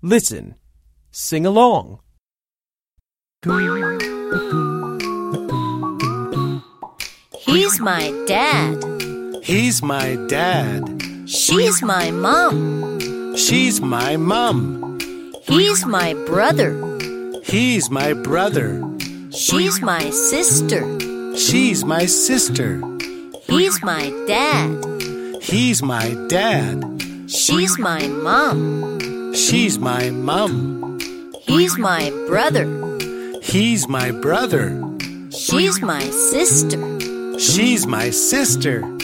Listen. Sing along. He's my dad. He's my dad. She's my mom. She's my mom. He's my brother. He's my brother. She's my sister. She's my sister. He's my dad. He's my dad. She's my mom. She's my mom. He's my brother. He's my brother. She's my sister. She's my sister.